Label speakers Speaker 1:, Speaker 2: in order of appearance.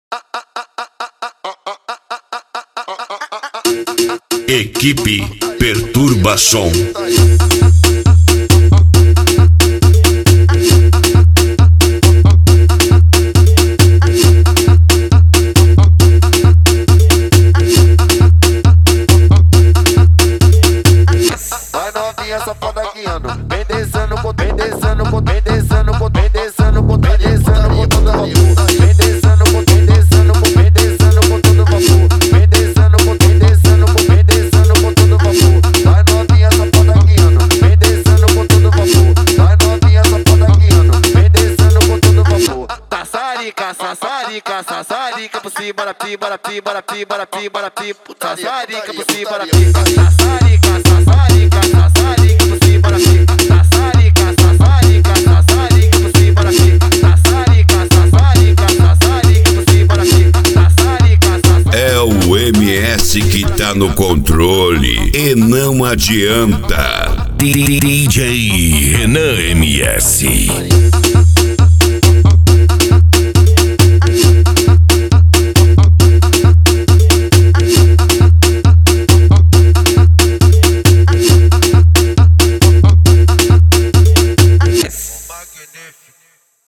Speaker 1: Equipe Perturbação.
Speaker 2: Vai novinha safada guiando, vem descendo, vem descendo, vem descendo, vem descendo, vem descendo com todo vapor. Vem descendo, vem descendo, vem descendo com todo vapor. Vem descendo, vem descendo, vem descendo com todo vapor. Vai novinha safada guiando, vem descendo com todo vapor. Vai novinha safada guiando, vem descendo com todo vapor. Sassarica, sassarica, sassarica por cima da pi, bora pi, bora pi, bora pi, bora pi. Sassarica por cima da pi, sassarica, sassarica, sassarica por cima da pi. Sassarica, sassarica, sassarica por cima da pi. Sassarica, sassarica, sassarica por cima da pi. Sassarica, sassarica.
Speaker 1: É o MS que tá no controle e não adianta. DJ Renan MS.